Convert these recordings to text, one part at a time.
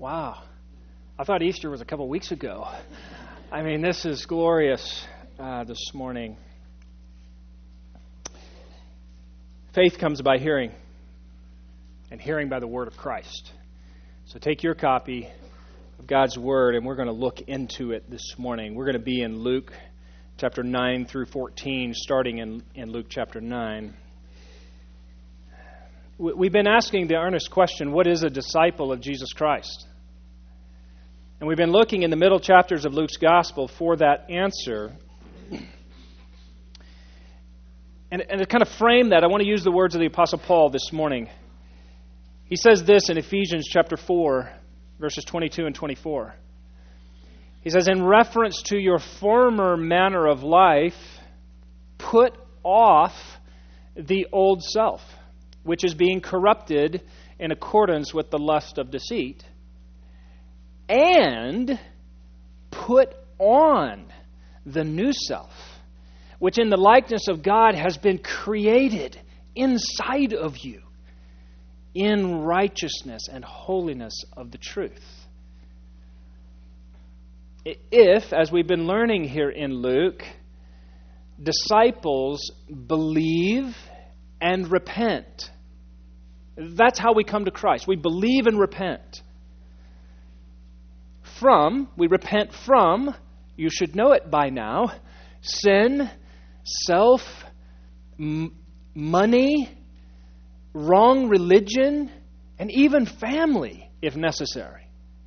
Wow. I thought Easter was a couple weeks ago. I mean, this is glorious this morning. Faith comes by hearing, and hearing by the word of Christ. So take your copy of God's word, and we're going to look into it this morning. We're going to be in Luke chapter 9 through 14, starting in Luke chapter 9. We've been asking the earnest question, what is a disciple of Jesus Christ? And we've been looking in the middle chapters of Luke's gospel for that answer. And to kind of frame that, I want to use the words of the Apostle Paul this morning. He says this in Ephesians chapter 4, verses 22 and 24. He says, in reference to your former manner of life, put off the old self, which is being corrupted in accordance with the lust of deceit, and put on the new self, which in the likeness of God has been created inside of you in righteousness and holiness of the truth. If, as we've been learning here in Luke, disciples believe and repent, that's how we come to Christ. We believe and repent. We repent from, you should know it by now, sin, self, money, wrong religion, and even family, if necessary.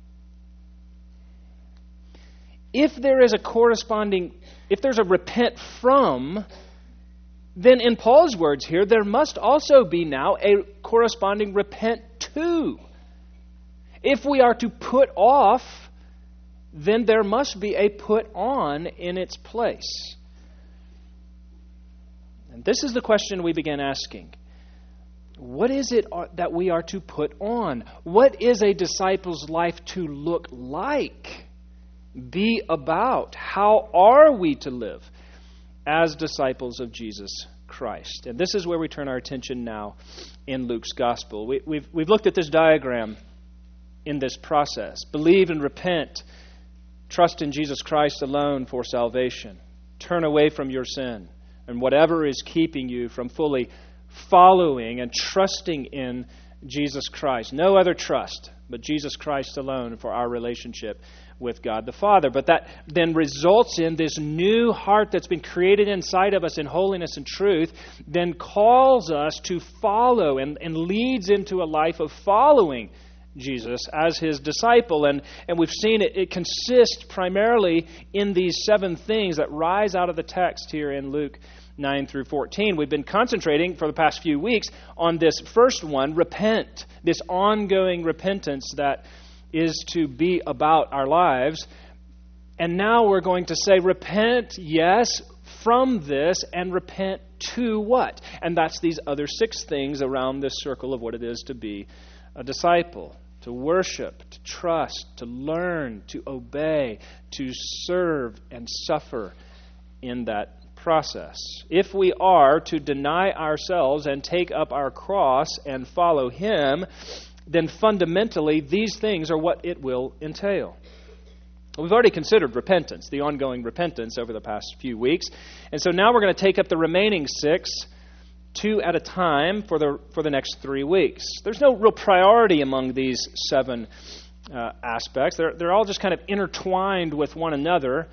If there's a repent from, then in Paul's words here, there must also be now a corresponding repent to. If we are to put off, then there must be a put on in its place. And this is the question we began asking. What is it that we are to put on? What is a disciple's life to look like? Be about? How are we to live as disciples of Jesus Christ? And this is where we turn our attention now in Luke's gospel. We've looked at this diagram in this process. Believe and repent. Trust in Jesus Christ alone for salvation. Turn away from your sin and whatever is keeping you from fully following and trusting in Jesus Christ. No other trust but Jesus Christ alone for our relationship with God the Father. But that then results in this new heart that's been created inside of us in holiness and truth, then calls us to follow and leads into a life of following Jesus as his disciple. And we've seen it consists primarily in these 7 things that rise out of the text here in Luke 9 through 14. We've been concentrating for the past few weeks on this first one, repent, this ongoing repentance that is to be about our lives. And now we're going to say repent, yes, from this, and repent to what? And that's these other 6 things around this circle of what it is to be a disciple. To worship, to trust, to learn, to obey, to serve and suffer in that process. If we are to deny ourselves and take up our cross and follow him, then fundamentally these things are what it will entail. We've already considered repentance, the ongoing repentance over the past few weeks. And so now we're going to take up the remaining 6, 2 at a time for the next 3 weeks. There's no real priority among these 7 aspects. They're all just kind of intertwined with one another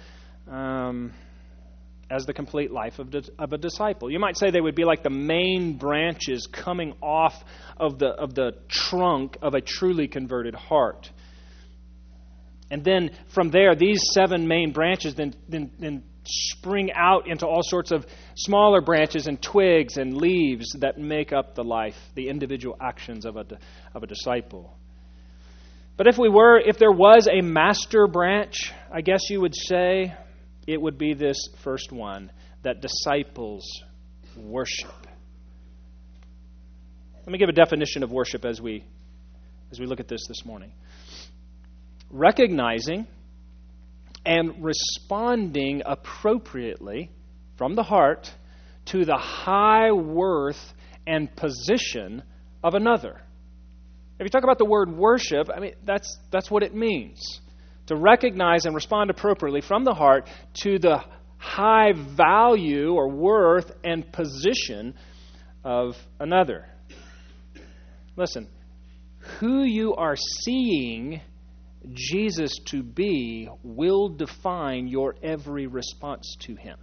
as the complete life of a disciple. You might say they would be like the main branches coming off of the trunk of a truly converted heart. And then from there, these 7 main branches then spring out into all sorts of smaller branches and twigs and leaves that make up the life, the individual actions of a disciple. But if there was a master branch, I guess you would say, it would be this first one, that disciples worship. Let me give a definition of worship as we look at this morning. Recognizing and responding appropriately from the heart to the high worth and position of another. If you talk about the word worship, I mean, that's what it means. To recognize and respond appropriately from the heart to the high value or worth and position of another. Listen, who you are seeing Jesus to be will define your every response to Him.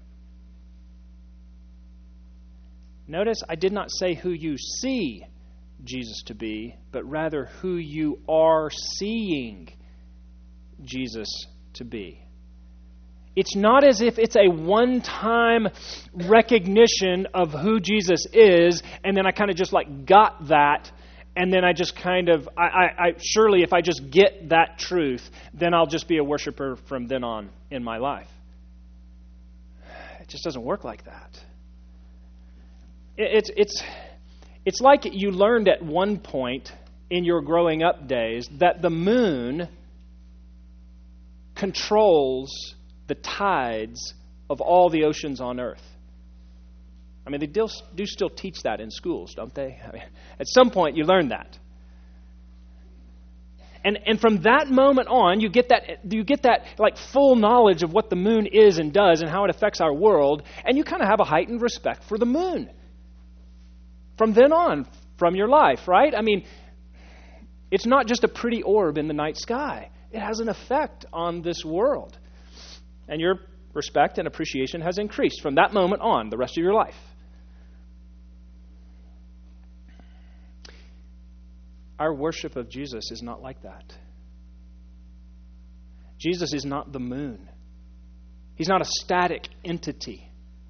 Notice I did not say who you see Jesus to be, but rather who you are seeing Jesus to be. It's not as if it's a one-time recognition of who Jesus is, and then I kind of just like got that, and then I just kind of, I surely if I just get that truth, then I'll just be a worshiper from then on in my life. It just doesn't work like that. It's like you learned at one point in your growing up days that the moon controls the tides of all the oceans on earth. I mean, they do still teach that in schools, don't they? I mean, at some point you learn that. And from that moment on, you get that like full knowledge of what the moon is and does and how it affects our world, and you kind of have a heightened respect for the moon. From then on, from your life, right? I mean, it's not just a pretty orb in the night sky. It has an effect on this world. And your respect and appreciation has increased from that moment on, the rest of your life. Our worship of Jesus is not like that. Jesus is not the moon. He's not a static entity.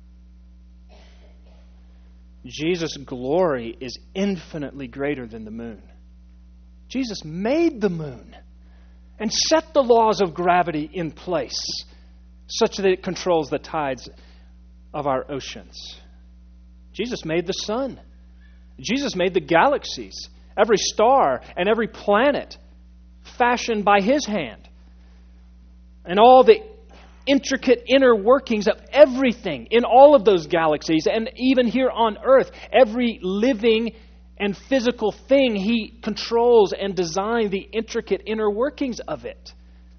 Jesus' glory is infinitely greater than the moon. Jesus made the moon and set the laws of gravity in place such that it controls the tides of our oceans. Jesus made the sun. Jesus made the galaxies, every star and every planet fashioned by His hand. And all the intricate inner workings of everything in all of those galaxies, and even here on earth, every living and physical thing, He controls and designed the intricate inner workings of it.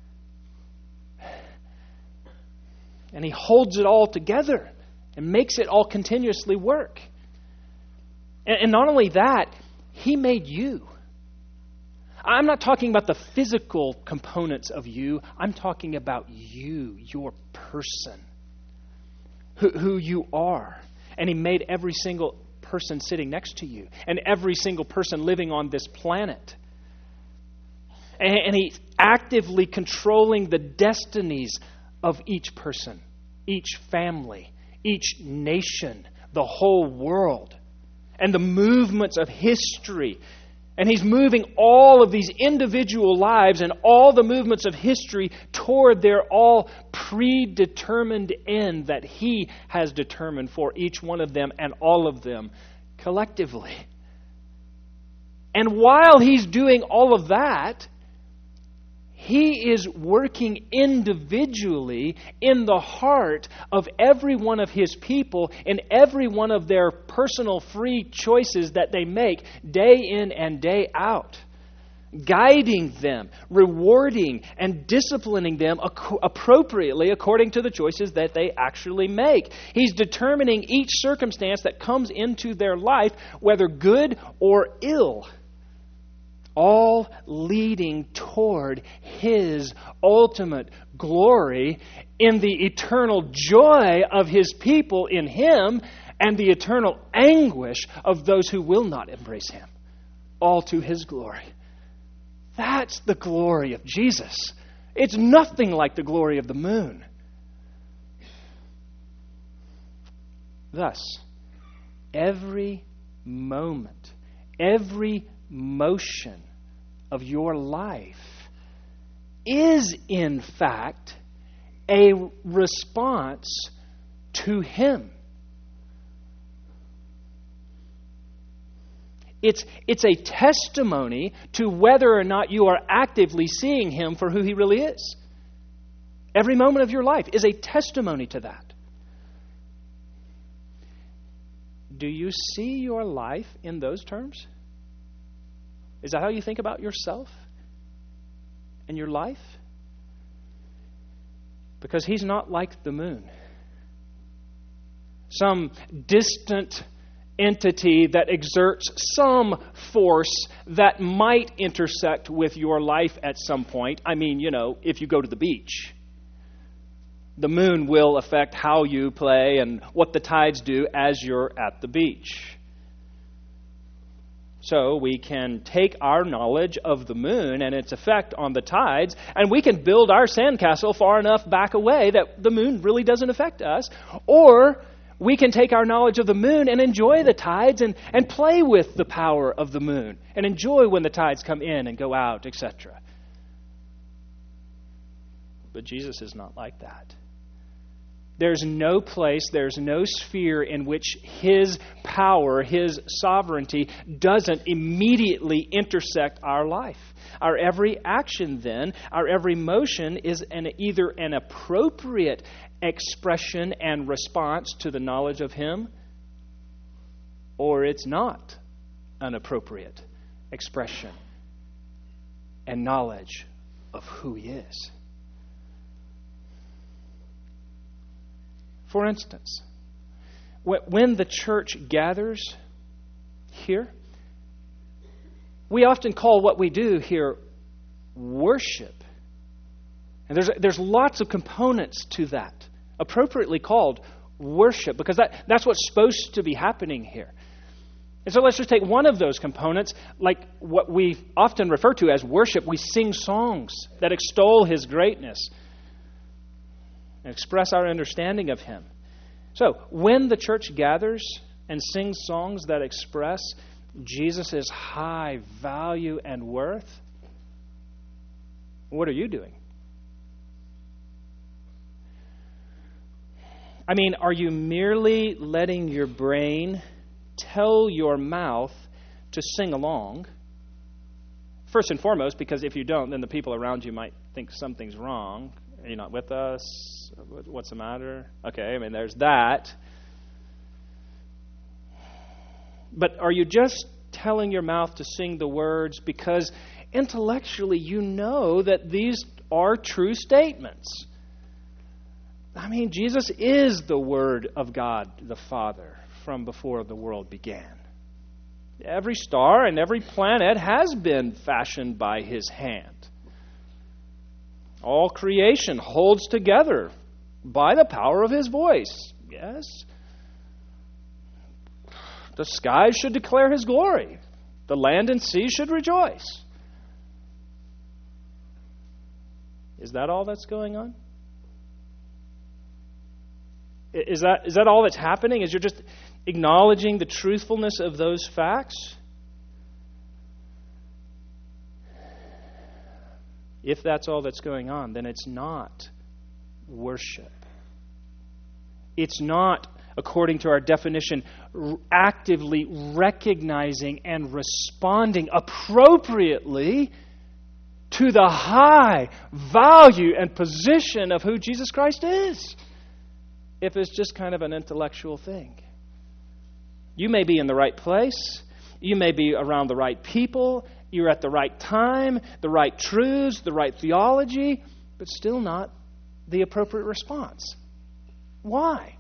And He holds it all together and makes it all continuously work. And not only that, He made you. I'm not talking about the physical components of you. I'm talking about you, your person, who you are. And He made every single person sitting next to you and every single person living on this planet. And He's actively controlling the destinies of each person, each family, each nation, the whole world, and the movements of history. And He's moving all of these individual lives and all the movements of history toward their all predetermined end that He has determined for each one of them and all of them collectively. And while He's doing all of that, He is working individually in the heart of every one of His people in every one of their personal free choices that they make day in and day out, guiding them, rewarding and disciplining them appropriately according to the choices that they actually make. He's determining each circumstance that comes into their life, whether good or ill, all leading toward His ultimate glory in the eternal joy of His people in Him and the eternal anguish of those who will not embrace Him, all to His glory. That's the glory of Jesus. It's nothing like the glory of the moon. Thus, every moment, every motion of your life is in fact a response to Him. It's a testimony to whether or not you are actively seeing Him for who He really is. Every moment of your life is a testimony to that. Do you see your life in those terms? Is that how you think about yourself and your life? Because He's not like the moon. Some distant entity that exerts some force that might intersect with your life at some point. I mean, if you go to the beach, the moon will affect how you play and what the tides do as you're at the beach. So we can take our knowledge of the moon and its effect on the tides, and we can build our sandcastle far enough back away that the moon really doesn't affect us. Or we can take our knowledge of the moon and enjoy the tides and play with the power of the moon and enjoy when the tides come in and go out, etc. But Jesus is not like that. There's no place, there's no sphere in which His power, His sovereignty doesn't immediately intersect our life. Our every action then, our every motion is either an appropriate expression and response to the knowledge of Him, or it's not an appropriate expression and knowledge of who He is. For instance, when the church gathers here, we often call what we do here worship. And there's lots of components to that, appropriately called worship, because that's what's supposed to be happening here. And so let's just take one of those components, like what we often refer to as worship. We sing songs that extol His greatness and express our understanding of Him. So, when the church gathers and sings songs that express Jesus' high value and worth, what are you doing? I mean, are you merely letting your brain tell your mouth to sing along? First and foremost, because if you don't, then the people around you might think something's wrong. Are you not with us? What's the matter? Okay, I mean, there's that. But are you just telling your mouth to sing the words because intellectually you know that these are true statements? I mean, Jesus is the Word of God the Father from before the world began. Every star and every planet has been fashioned by His hand. All creation holds together by the power of His voice. Yes. The skies should declare His glory. The land and sea should rejoice. Is that all that's going on? Is that all that's happening? Is you're just acknowledging the truthfulness of those facts? If that's all that's going on, then it's not worship. It's not, according to our definition, actively recognizing and responding appropriately to the high value and position of who Jesus Christ is. If it's just kind of an intellectual thing. You may be in the right place. You may be around the right people. You're at the right time, the right truths, the right theology, but still not the appropriate response. Why?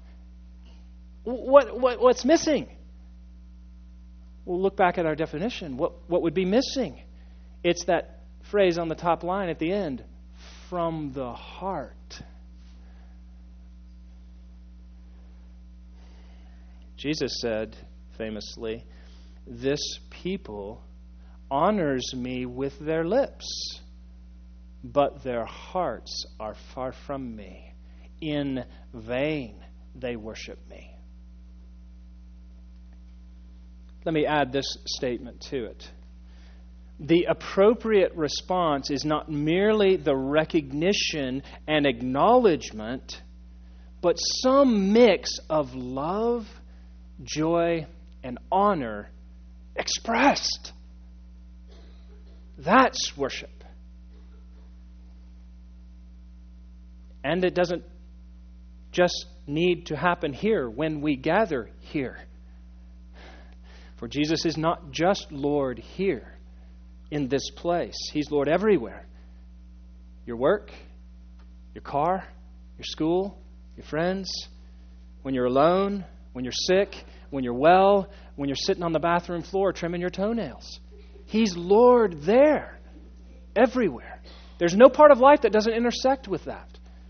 What's missing? We'll look back at our definition. What would be missing? It's that phrase on the top line at the end, from the heart. Jesus said, famously, "This people honors me with their lips, but their hearts are far from me. In vain they worship me." Let me add this statement to it. The appropriate response is not merely the recognition and acknowledgement, but some mix of love, joy, and honor expressed. That's worship. And it doesn't just need to happen here when we gather here. For Jesus is not just Lord here. in this place. He's Lord everywhere. Your work, your car, your school, your friends, when you're alone, when you're sick, when you're well, when you're sitting on the bathroom floor trimming your toenails. He's Lord there, everywhere. There's no part of life that doesn't intersect with that.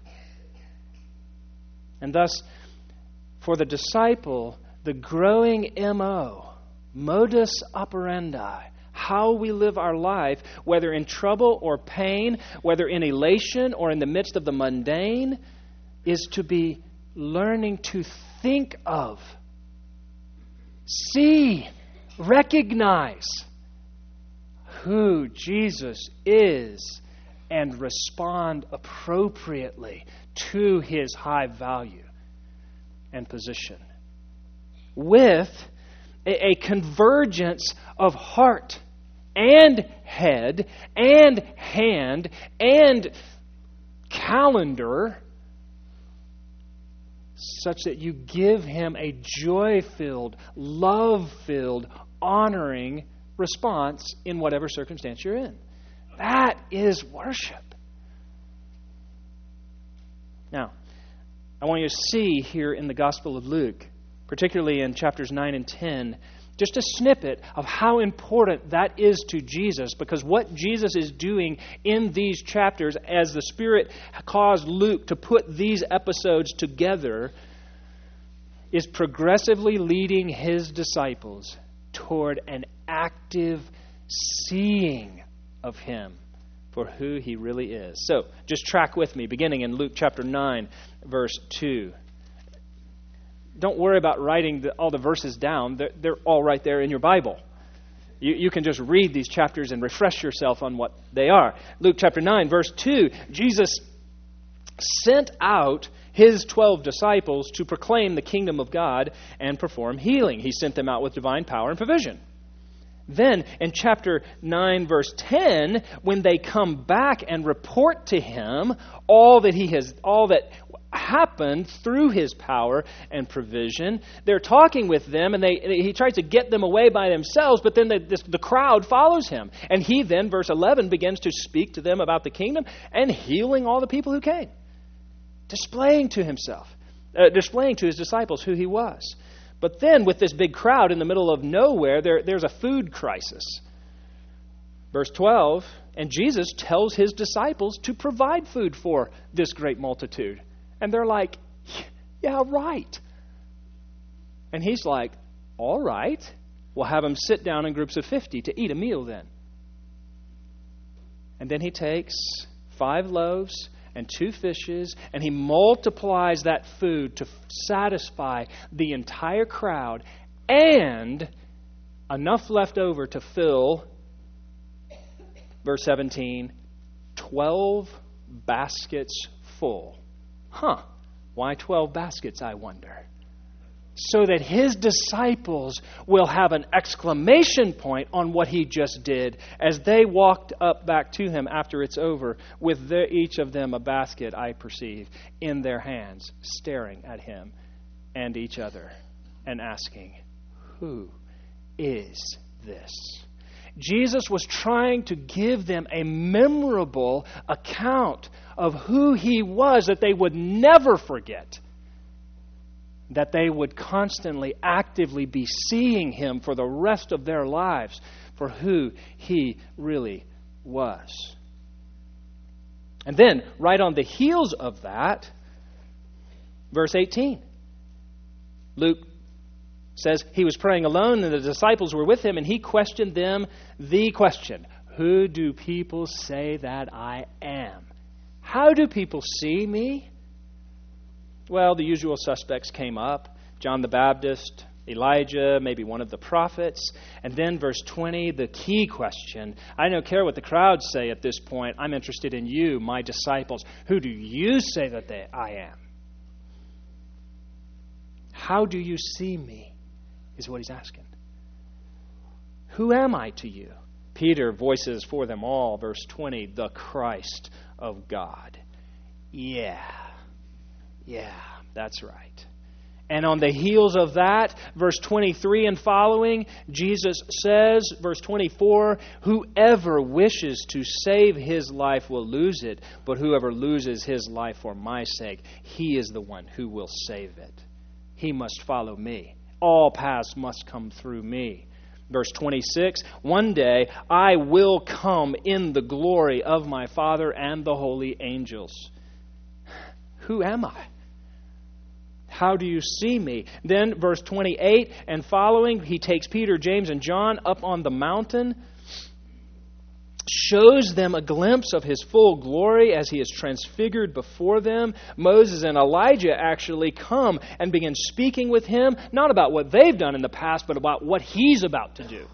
And thus, for the disciple, the growing modus operandi, how we live our life, whether in trouble or pain, whether in elation or in the midst of the mundane, is to be learning to think of, see, recognize who Jesus is and respond appropriately to His high value and position, with a convergence of heart and head and hand and calendar, such that you give Him a joy-filled, love-filled, honoring response in whatever circumstance you're in. That is worship. Now, I want you to see here in the Gospel of Luke, particularly in chapters 9 and 10, just a snippet of how important that is to Jesus, because what Jesus is doing in these chapters, as the Spirit caused Luke to put these episodes together, is progressively leading His disciples toward an active seeing of Him for who He really is. So, just track with me, beginning in Luke chapter 9, verse 2. Don't worry about writing all the verses down. They're all right there in your Bible. You can just read these chapters and refresh yourself on what they are. Luke chapter 9, verse 2, Jesus sent out His 12 disciples to proclaim the kingdom of God and perform healing. He sent them out with divine power and provision. Then, in chapter 9, verse 10, when they come back and report to Him all that happened through His power and provision, they're talking with them, and He tries to get them away by themselves, but then the crowd follows Him. And He then, verse 11, begins to speak to them about the kingdom and healing all the people who came, displaying to His disciples who He was. But then, with this big crowd in the middle of nowhere, there's a food crisis. Verse 12, and Jesus tells His disciples to provide food for this great multitude. And they're like, yeah, right. And He's like, all right, we'll have them sit down in groups of 50 to eat a meal then. And then He takes 5 loaves and 2 fishes, and He multiplies that food to satisfy the entire crowd, and enough left over to fill, verse 17, 12 baskets full. Why 12 baskets, I wonder? So that His disciples will have an exclamation point on what He just did as they walked up back to Him after it's over, with each of them a basket, I perceive, in their hands, staring at Him and each other and asking, who is this? Jesus was trying to give them a memorable account of who He was that they would never forget, that they would constantly, actively be seeing Him for the rest of their lives for who He really was. And then, right on the heels of that, verse 18, Luke says He was praying alone and the disciples were with Him, and He questioned them the question, who do people say that I am? How do people see me? Well, the usual suspects came up. John the Baptist, Elijah, maybe one of the prophets. And then verse 20, the key question. I don't care what the crowds say at this point. I'm interested in you, my disciples. Who do you say that I am? How do you see me? Is what He's asking. Who am I to you? Peter voices for them all, verse 20, the Christ of God. Yeah, that's right. And on the heels of that, verse 23 and following, Jesus says, verse 24, whoever wishes to save his life will lose it, but whoever loses his life for my sake, he is the one who will save it. He must follow me. All paths must come through me. Verse 26, one day I will come in the glory of my Father and the holy angels. Who am I? How do you see me? Then, verse 28 and following, he takes Peter, James, and John up on the mountain, shows them a glimpse of his full glory as he is transfigured before them. Moses and Elijah actually come and begin speaking with him, not about what they've done in the past, but about what he's about to do.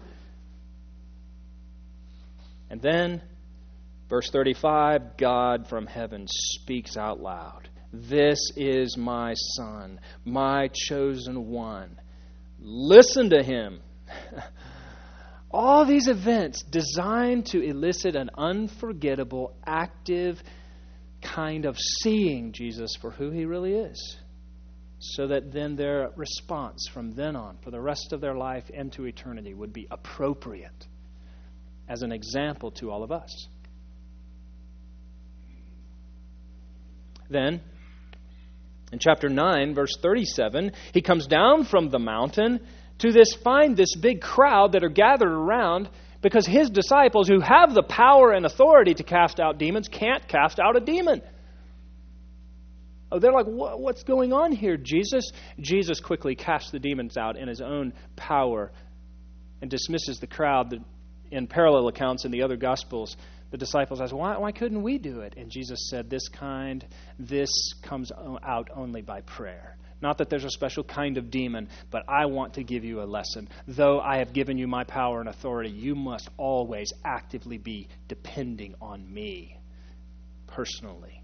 And then, verse 35, God from heaven speaks out loud. This is my Son, my chosen one. Listen to him. All these events designed to elicit an unforgettable, active kind of seeing Jesus for who he really is, so that then their response from then on, for the rest of their life into eternity, would be appropriate as an example to all of us. Then, in chapter 9, verse 37, he comes down from the mountain to this big crowd that are gathered around because his disciples, who have the power and authority to cast out demons, can't cast out a demon. Oh, they're like, what's going on here, Jesus? Jesus quickly casts the demons out in his own power and dismisses the crowd. In parallel accounts in the other Gospels, the disciples asked, why couldn't we do it? And Jesus said, this comes out only by prayer. Not that there's a special kind of demon, but I want to give you a lesson. Though I have given you my power and authority, you must always actively be depending on me personally.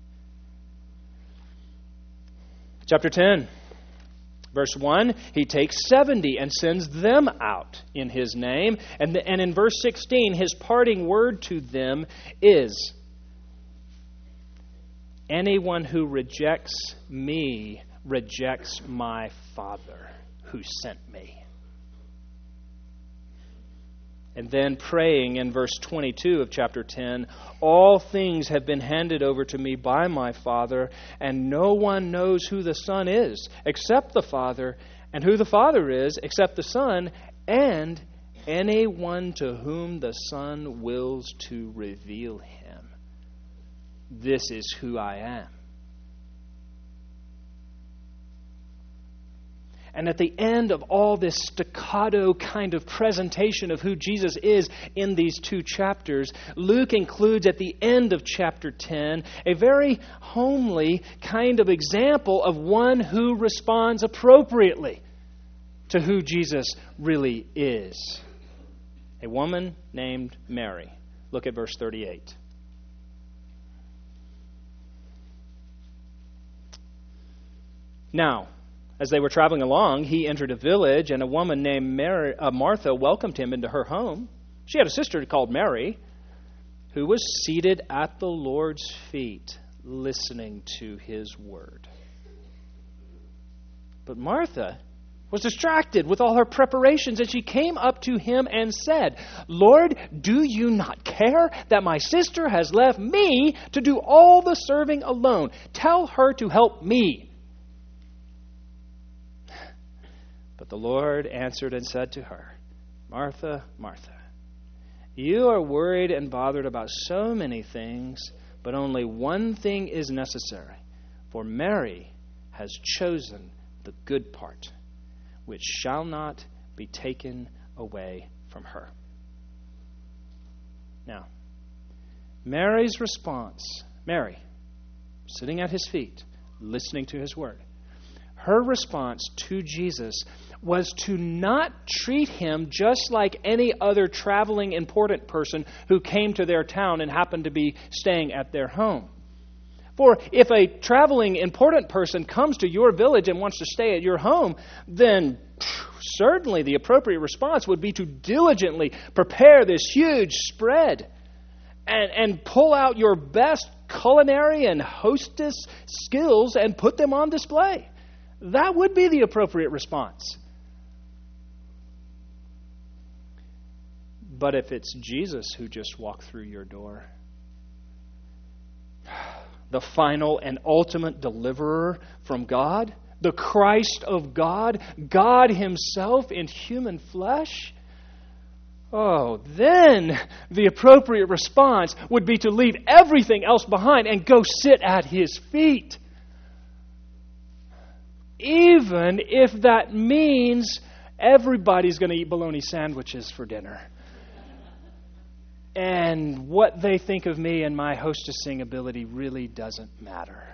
Chapter 10. Verse 1, he takes 70 and sends them out in his name. And in verse 16, his parting word to them is, anyone who rejects me rejects my Father who sent me. And then praying in verse 22 of chapter 10, all things have been handed over to me by my Father, and no one knows who the Son is except the Father, and who the Father is except the Son, and anyone to whom the Son wills to reveal him. This is who I am. And at the end of all this staccato kind of presentation of who Jesus is in these two chapters, Luke includes at the end of chapter 10 a very homely kind of example of one who responds appropriately to who Jesus really is. A woman named Mary. Look at verse 38. Now, as they were traveling along, he entered a village, and a woman named Martha welcomed him into her home. She had a sister called Mary, who was seated at the Lord's feet, listening to his word. But Martha was distracted with all her preparations, and she came up to him and said, Lord, do you not care that my sister has left me to do all the serving alone? Tell her to help me. But the Lord answered and said to her, Martha, Martha, you are worried and bothered about so many things, but only one thing is necessary. For Mary has chosen the good part, which shall not be taken away from her. Now, Mary's response, Mary, sitting at his feet, listening to his word, her response to Jesus was to not treat him just like any other traveling important person who came to their town and happened to be staying at their home. For if a traveling important person comes to your village and wants to stay at your home, then certainly the appropriate response would be to diligently prepare this huge spread and pull out your best culinary and hostess skills and put them on display. That would be the appropriate response. But if it's Jesus who just walked through your door, the final and ultimate deliverer from God, the Christ of God, God Himself in human flesh, then the appropriate response would be to leave everything else behind and go sit at His feet. Even if that means everybody's going to eat bologna sandwiches for dinner. And what they think of me and my hostessing ability really doesn't matter.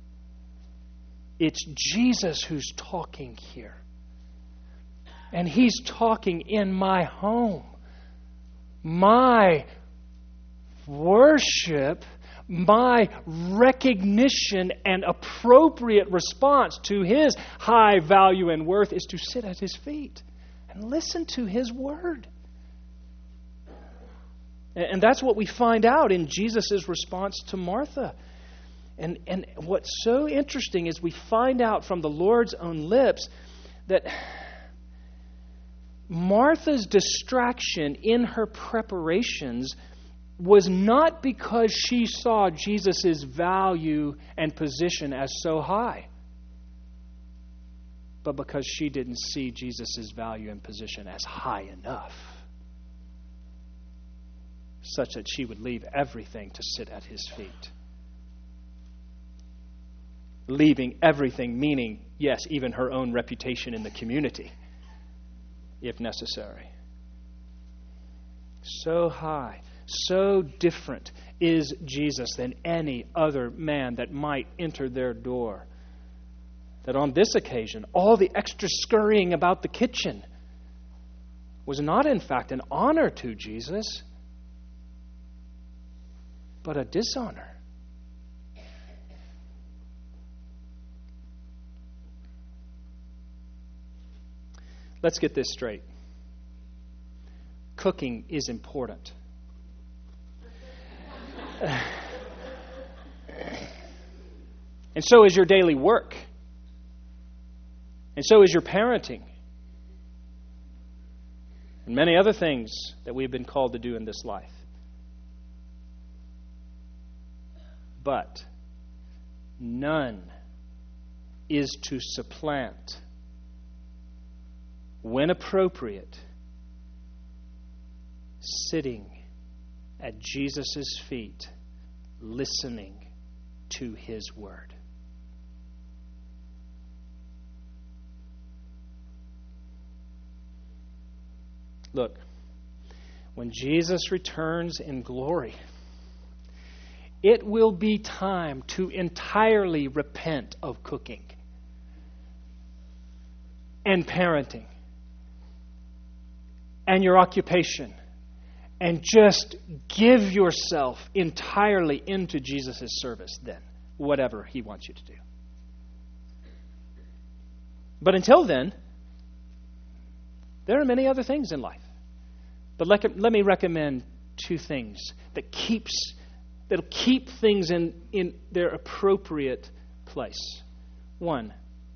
It's Jesus who's talking here. And He's talking in my home. My worship, my recognition and appropriate response to His high value and worth is to sit at His feet and listen to His word. And that's what we find out in Jesus' response to Martha. And what's so interesting is we find out from the Lord's own lips that Martha's distraction in her preparations was not because she saw Jesus' value and position as so high, but because she didn't see Jesus' value and position as high enough, such that she would leave everything to sit at His feet. Leaving everything, meaning, yes, even her own reputation in the community, if necessary. So high, so different is Jesus than any other man that might enter their door, that on this occasion, all the extra scurrying about the kitchen was not, in fact, an honor to Jesus, but a dishonor. Let's get this straight. Cooking is important. And so is your daily work. And so is your parenting. And many other things that we've been called to do in this life. But none is to supplant, when appropriate, sitting at Jesus' feet, listening to His word. Look, when Jesus returns in glory, it will be time to entirely repent of cooking and parenting and your occupation, and just give yourself entirely into Jesus' service then, whatever He wants you to do. But until then, there are many other things in life. But let me recommend two things that'll keep things in their appropriate place. One,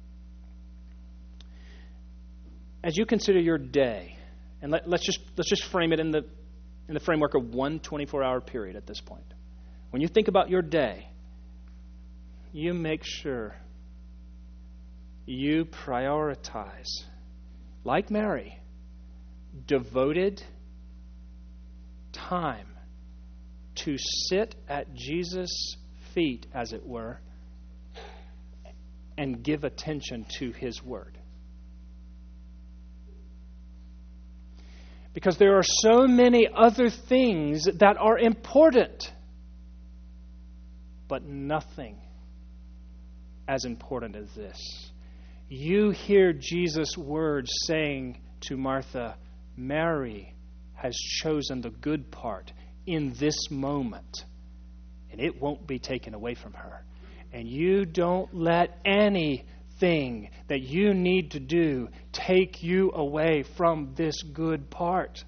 as you consider your day, and let's just frame it in the framework of one 24-hour period at this point. When you think about your day, you make sure you prioritize, like Mary, devoted time to sit at Jesus' feet, as it were, and give attention to His word. Because there are so many other things that are important, but nothing as important as this. You hear Jesus' words saying to Martha, Mary has chosen the good part in this moment, and it won't be taken away from her. And you don't let anything that you need to do take you away from this good part.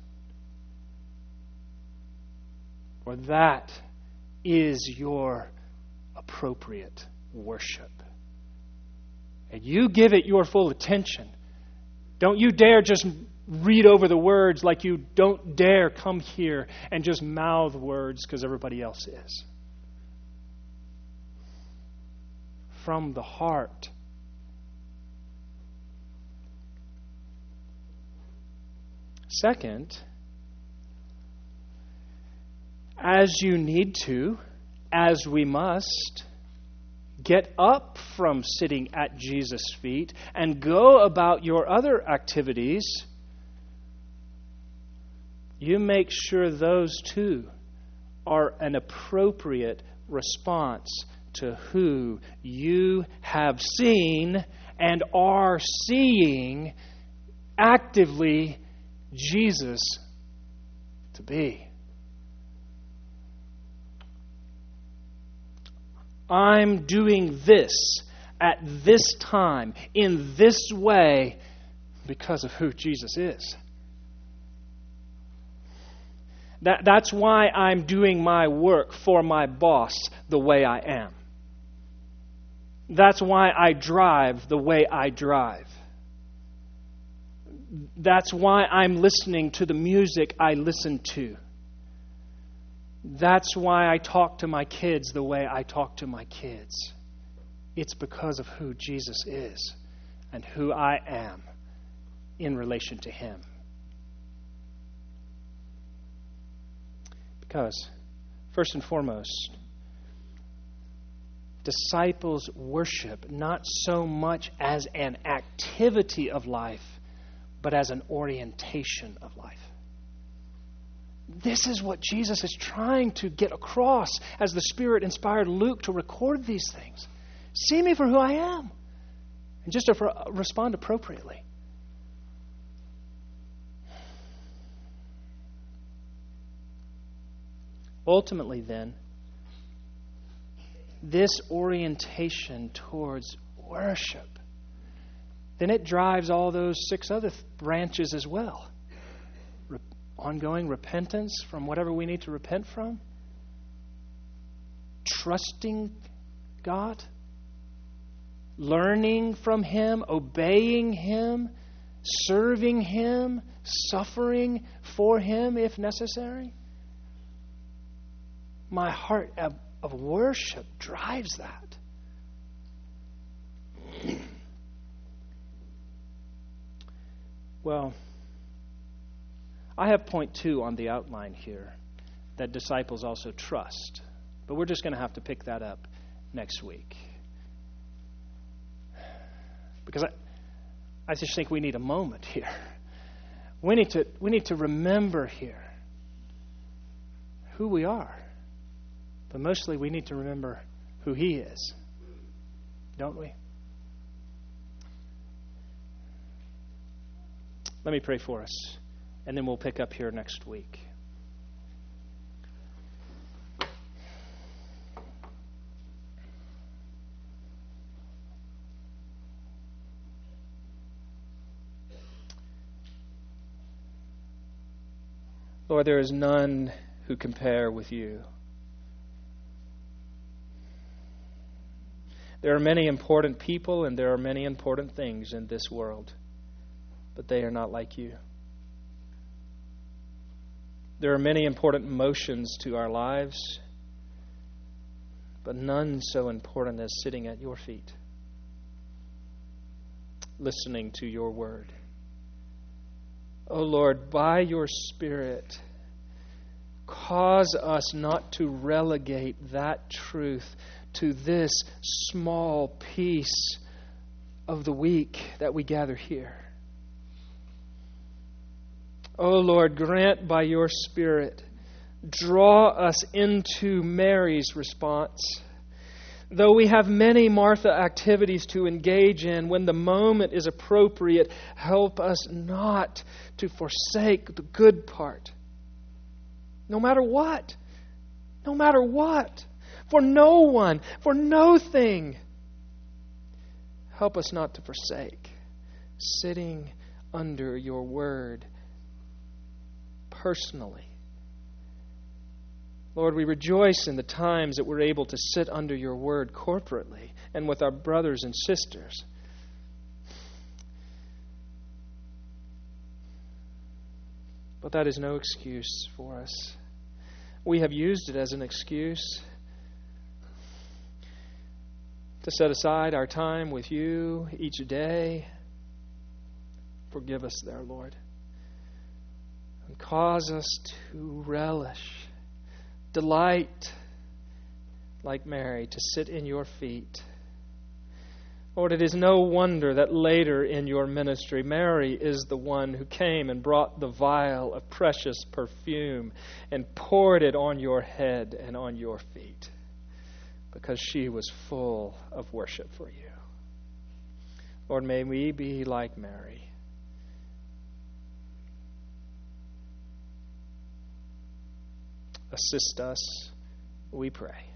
For that is your appropriate worship. and you give it your full attention. Don't you dare just read over the words like you don't dare come here and just mouth words because everybody else is. From the heart. Second, as you need to, as we must, get up from sitting at Jesus' feet and go about your other activities, you make sure those too are an appropriate response to who you have seen and are seeing actively Jesus to be. I'm doing this at this time, in this way, because of who Jesus is. That's why I'm doing my work for my boss the way I am. That's why I drive the way I drive. That's why I'm listening to the music I listen to. That's why I talk to my kids the way I talk to my kids. It's because of who Jesus is and who I am in relation to Him. Because, first and foremost, disciples worship not so much as an activity of life, but as an orientation of life. This is what Jesus is trying to get across as the Spirit inspired Luke to record these things. See me for who I am, and just to respond appropriately. Ultimately, then, this orientation towards worship, then it drives all those 6 other branches as well. Ongoing repentance from whatever we need to repent from. Trusting God. Learning from Him. Obeying Him. Serving Him. Suffering for Him if necessary. My heart of worship drives that. Well, I have point 2 on the outline here, that disciples also trust. But we're just going to have to pick that up next week. Because I just think we need a moment here. We need to remember here who we are. But mostly we need to remember who He is. Don't we? Let me pray for us, and then we'll pick up here next week. Lord, there is none who compare with You. There are many important people and there are many important things in this world, but they are not like You. There are many important motions to our lives, but none so important as sitting at Your feet, listening to Your word. Oh Lord, by Your Spirit, cause us not to relegate that truth to this small piece of the week that we gather here. Oh Lord, grant by Your Spirit, draw us into Mary's response. Though we have many Martha activities to engage in, when the moment is appropriate, help us not to forsake the good part. No matter what. No matter what. For no one, for no thing. Help us not to forsake sitting under Your word personally. Lord, we rejoice in the times that we're able to sit under Your word corporately and with our brothers and sisters. But that is no excuse for us. We have used it as an excuse to set aside our time with you each day. Forgive us there, Lord. And cause us to relish, delight, like Mary, to sit in your feet. Lord, it is no wonder that later in your ministry, Mary is the one who came and brought the vial of precious perfume and poured it on your head and on your feet, because she was full of worship for you. Lord, may we be like Mary. Assist us, we pray.